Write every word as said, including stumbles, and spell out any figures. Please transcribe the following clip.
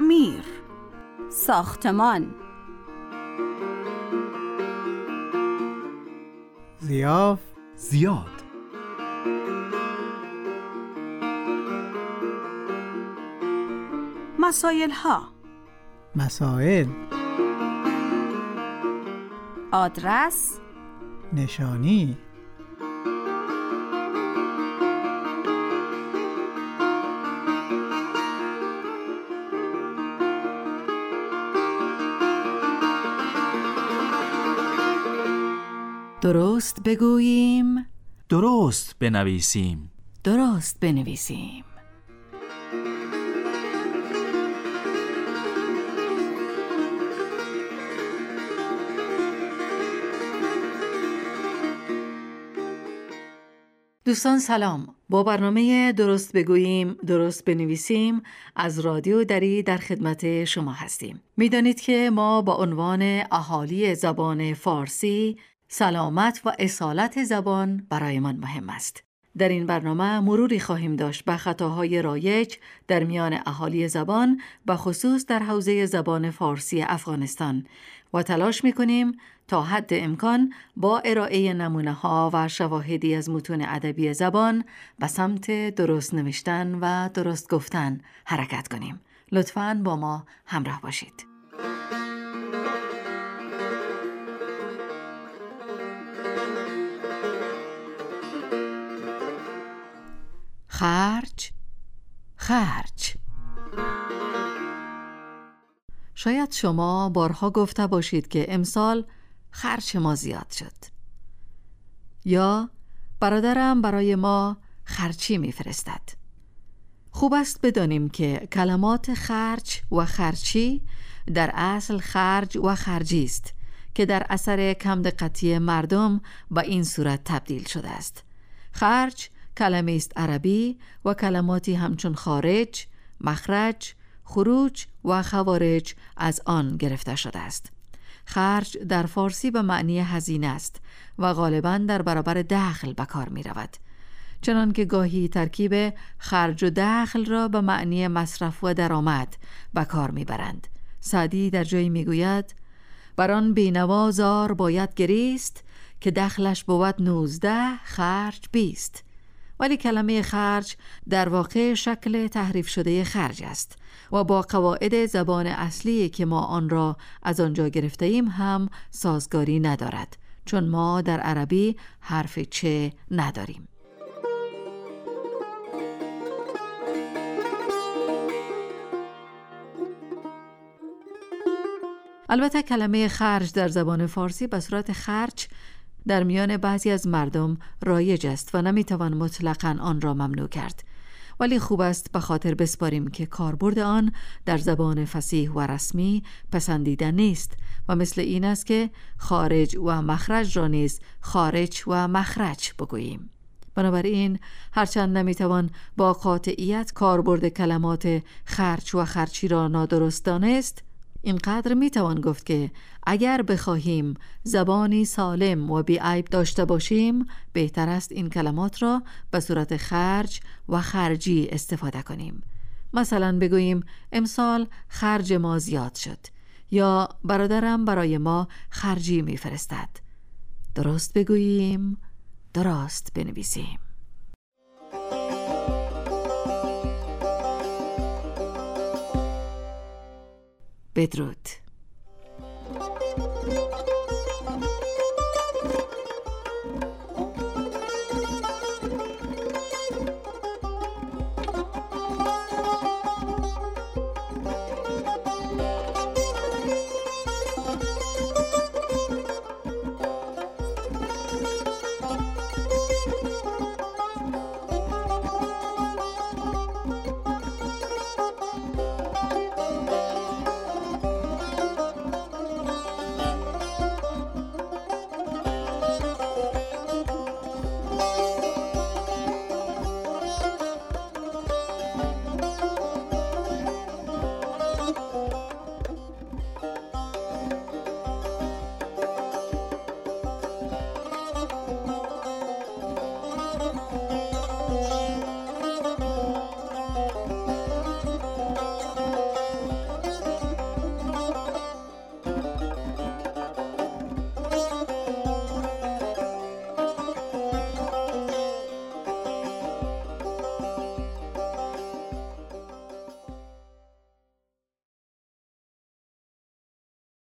تعمیر، ساختمان. ضیاف، زیاد. مسائل ها، مسائل. آدرس، نشانی. درست بگوییم، درست بنویسیم. درست بنویسیم. دوستان سلام. با برنامه درست بگوییم درست بنویسیم از رادیو دری در خدمت شما هستیم. میدانید که ما با عنوان اهالی زبان فارسی سلامت و اصالت زبان برایمان مهم است. در این برنامه مروری خواهیم داشت به خطاهای رایج در میان اهالی زبان و خصوص در حوزه زبان فارسی افغانستان و تلاش می‌کنیم تا حد امکان با ارائه نمونه‌ها و شواهدی از متون ادبی زبان به سمت درست نوشتن و درست گفتن حرکت کنیم. لطفاً با ما همراه باشید. خرج، خرج. شاید شما بارها گفته باشید که امسال خرج ما زیاد شد، یا برادرم برای ما خرچی میفرستد. خوب است بدانیم که کلمات خرج و خرچی در اصل خرج و خرجی است که در اثر کم دقتی مردم به این صورت تبدیل شده است. خرج کلمه است عربی و کلماتی همچون خارج، مخرج، خروج و خوارج از آن گرفته شده است. خرج در فارسی به معنی هزینه است و غالباً در برابر دخل به کار می رود، چنان که گاهی ترکیب خرج و دخل را به معنی مصرف و درآمد به کار می برند. سعدی در جایی می گوید بر آن بینوا زار باید گریست که دخلش بود نوزده خرج بیست. ولی کلمه خرج در واقع شکل تحریف شده خرج است و با قواعد زبان اصلی که ما آن را از آنجا گرفته ایم هم سازگاری ندارد، چون ما در عربی حرف چه نداریم. البته کلمه خرج در زبان فارسی به صورت خرج در میان بعضی از مردم رایج است و نمیتوان مطلقاً آن را ممنوع کرد، ولی خوب است به خاطر بسپاریم که کاربرد آن در زبان فصیح و رسمی پسندیده نیست و مثل این است که خارج و مخرج را نیز خارج و مخرج بگوییم. بنابراین هرچند نمیتوان با قاطعیت کاربرد کلمات خرج و خرچی را نادرست دانست، اینقدر میتوان گفت که اگر بخواهیم زبانی سالم و بی‌عیب داشته باشیم، بهتر است این کلمات را به صورت خرج و خرجی استفاده کنیم. مثلا بگوییم امسال خرج ما زیاد شد، یا برادرم برای ما خرجی میفرستد. درست بگوییم، درست بنویسیم. بدرود.